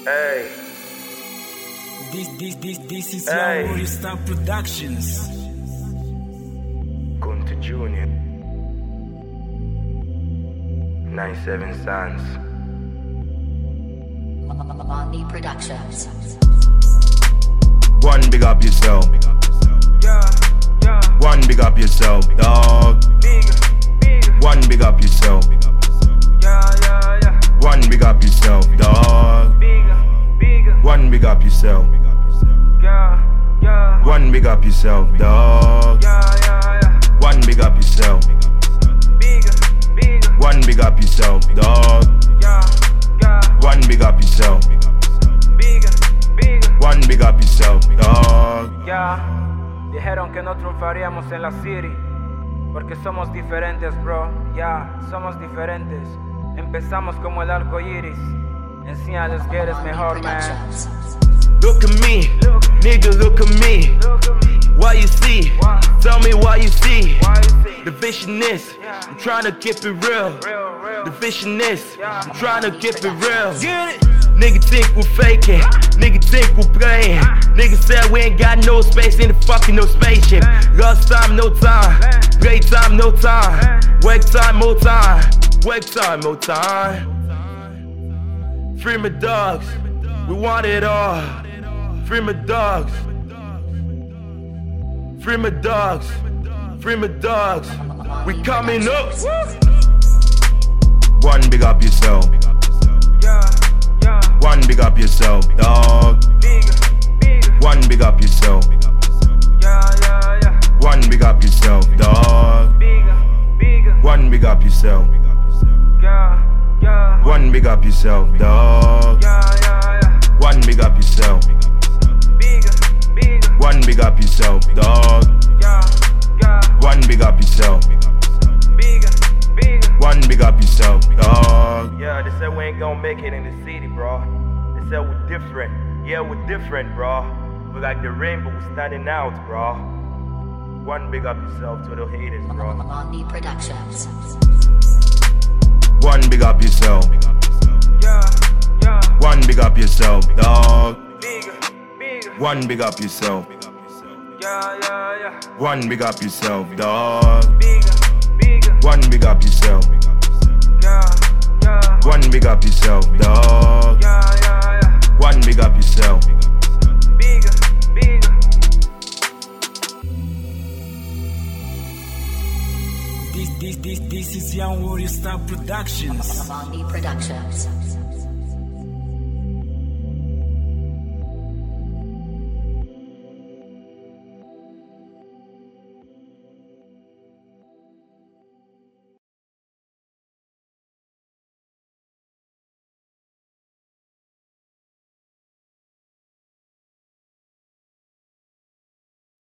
Hey. This is Young Warrior Star Productions. Kunta Junior. 97 Sons. Bondi Productions. One, big up yourself. One, big up yourself, dog. One, big up yourself. One, big up yourself, dog. One, big up yourself. One, big up yourself, dog. One, big up yourself. One, big up yourself, dog. One, big up yourself. One, big up yourself, dog. Dijeron que no triunfaríamos en la city porque somos diferentes, bro. Somos diferentes. Empezamos como el arco iris. Enséñales que eres mejor, man. Look at me, nigga, look at me. What you see? Tell me what you see. The vision is, I'm trying to keep it real. The vision is, I'm trying to keep it real. Nigga think we're faking, nigga think we're playing. Nigga said we ain't got no space in the fucking no spaceship. Lost time, no time. Play time, no time. Wake time, more time. Wake time, more time. Free my dogs, we want it all. Free my dogs. Free my dogs. Free my dogs. We coming up. One, big up yourself. One, big up yourself, dog. One, big up yourself. One, big up yourself, dog. One, big up yourself. One, big up yourself, dog. One, big up yourself. One, big up yourself, dog. One, big up yourself. One, big up yourself, dog. Yeah, they said we ain't gonna make it in the city, bro. They said we're different. Yeah, we're different, bro. We're like the rainbow, we're standing out, bro. One, big up yourself to the haters, bro. Bondi Productions. One, big up yourself. One, big up yourself, dog. One, big up yourself. One, big up yourself, dog. One, big up yourself. One, big up yourself, dog. One, big up yourself. This is Young Warrior Star Productions. Bondi Productions.